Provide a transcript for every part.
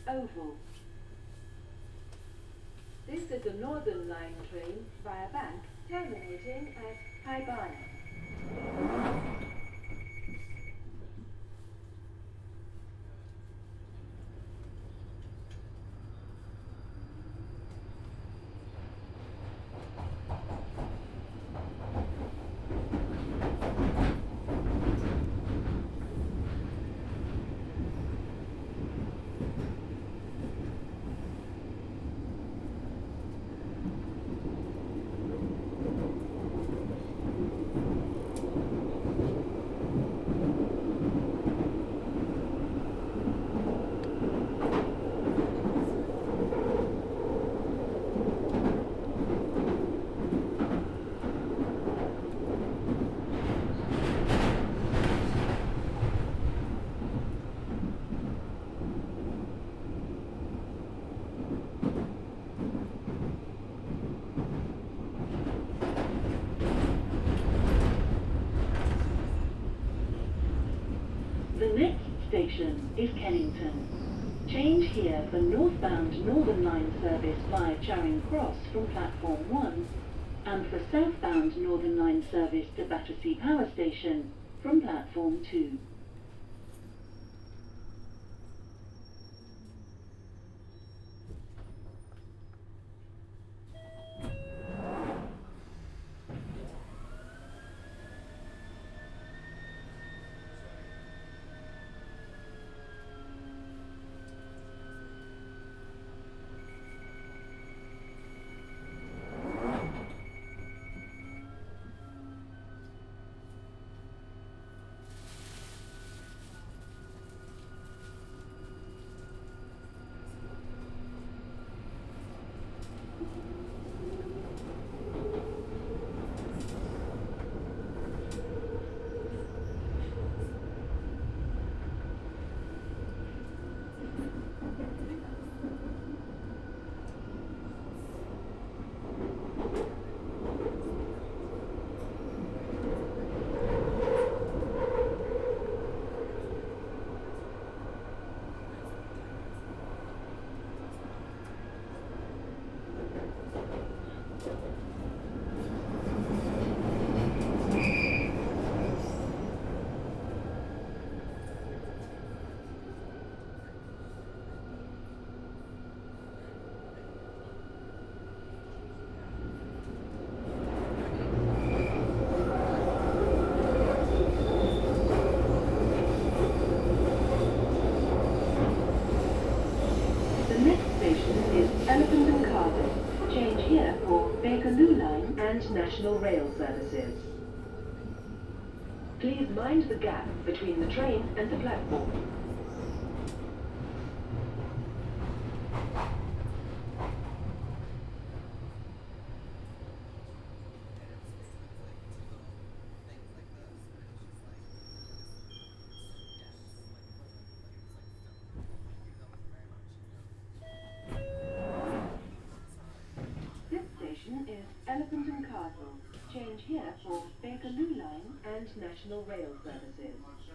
Oval. This is a Northern Line train via Bank, terminating at High Barnet. The next station is Kennington. Change here for northbound Northern Line service via Charing Cross from platform 1 and for southbound Northern Line service to Battersea Power Station from platform 2. And National Rail services. Please mind the gap between the train and the platform. This station is Elephant and Castle. Change here for Bakerloo Line and National Rail services.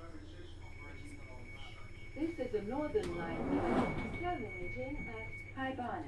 This is a Northern Line train terminating at High Barnet.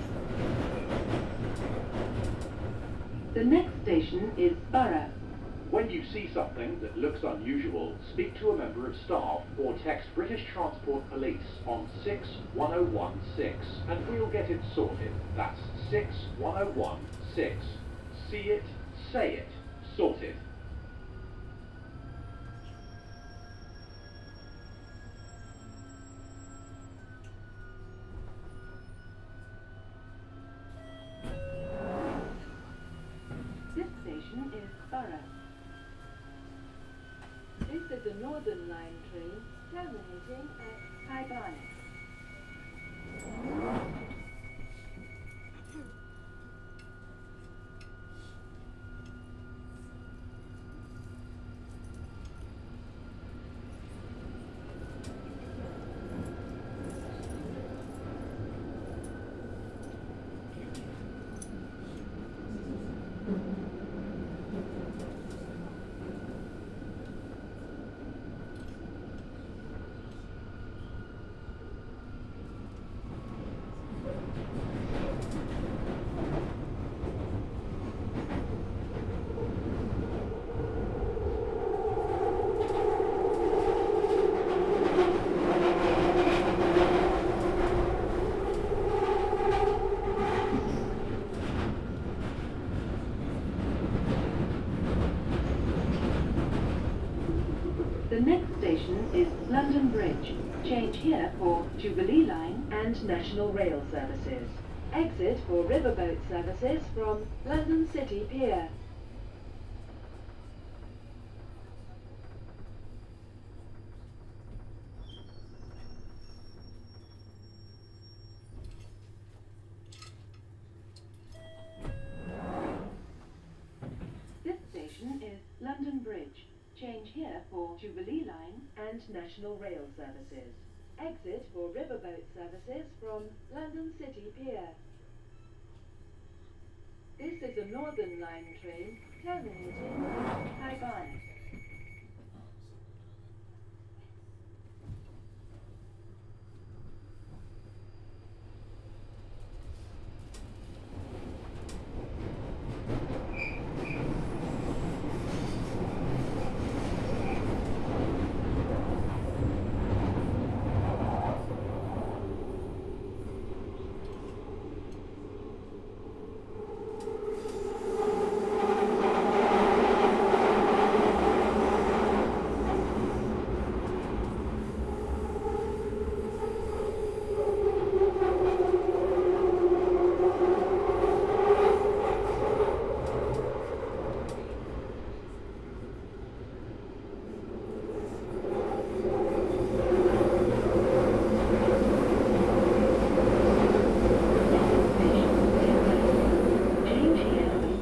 The next station is Borough. When you see something that looks unusual, speak to a member of staff or text British Transport Police on 61016 and we'll get it sorted. That's 61016. See it, say it, sorted. This station is Borough. This is a Northern Line train terminating at High Barnet. The next station is London Bridge. Change here for Jubilee Line and National Rail services. Exit for riverboat services from London City Pier. This station is London Bridge. Change here for Jubilee Line and National Rail services. Exit for riverboat services from London City Pier. This is a Northern Line train terminating at High Barnet.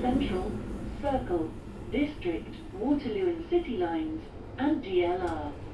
Circle, District, Waterloo and City lines, and DLR.